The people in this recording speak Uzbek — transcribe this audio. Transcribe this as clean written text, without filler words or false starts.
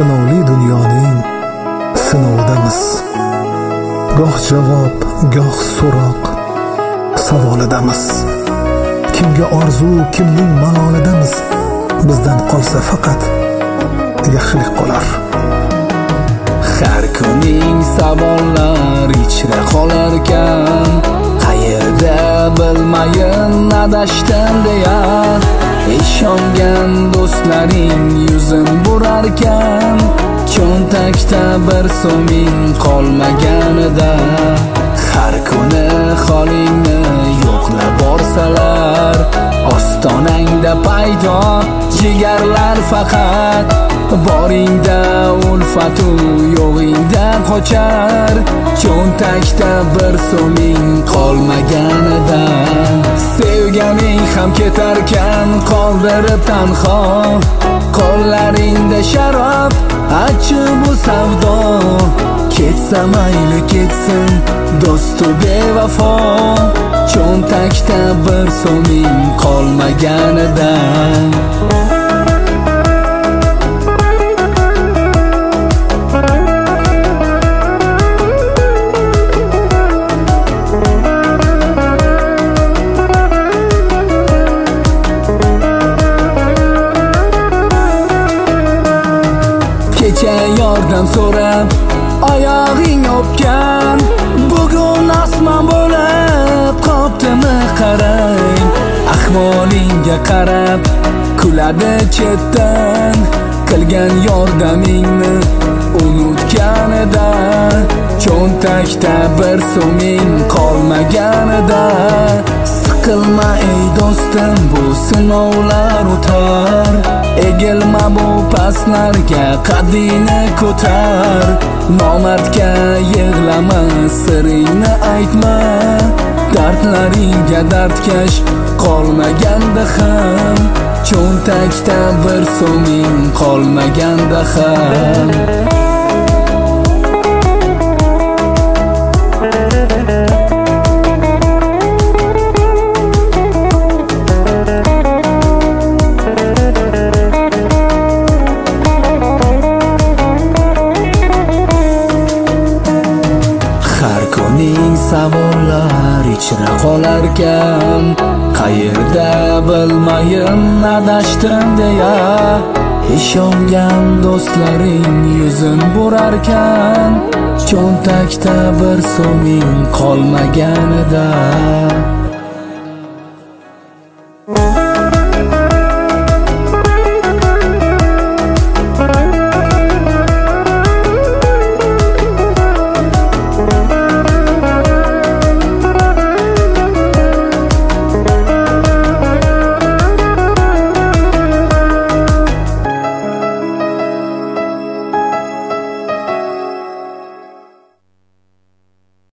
sinovli dunyoning sinovidamiz. Goh javob, goh so'roq savolidamiz. Kimga orzu, kimning malolidamiz. Bizdan qolsa faqat yaxshilik qolar. Har kuning savollar ichra qolarkan, qayerda bilmayin adashdim deya. Ishongan do'stlaring yuzin burarkan, cho'ntakda bir so'ming qolmaganida. Har kuni holingni yo'qlab borsalar, ostonangda paydo jigarlar faqat. Boringda ulfatu, yo'g'ingda qochar, cho'ntakda bir so'ming qolmaganida. Sevganing ham ketarkan qoldirib tanho, qo'llaringda sharob achchi bu savdo. Ketsa mayli ketsin do'stu bevafo, cho'ntakda bir so'ming qolmaganida. Kecha yordam so'rab oyog'ing o'pgan, bugun osmon bo'lib qoptimi qarang. Ahvolingga qarab kuladi chetdan, qilgan yordamingni unutganida. Cho'ntakda bir so'ming qolmaganida. Siqilma ey do'stim, bu sinovlar o'tar. Egilma bu pastlarga, qaddingni ko'tar. Nomardga yig'lama, siringni aytma. Dardlaringga dardkash qolmaganda ham, cho'ntakda bir so'ming qolmaganda ham. Savollar ichra qolarkan, qayerda bilmayin adashdim deya. Ishongan do'stlaring yuzin burarkan, cho'ntakda bir so'ming qolmaganida.